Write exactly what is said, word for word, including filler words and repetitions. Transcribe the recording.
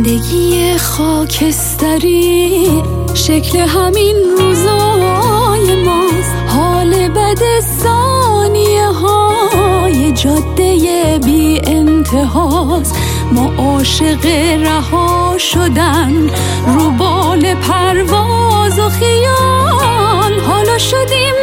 زندگی خاکستری شکل همین روزای ماست. حال بد ثانیه های جاده بی انتهاست. ما عاشق رها شدن رو بال پرواز و خیال، حالا شدیم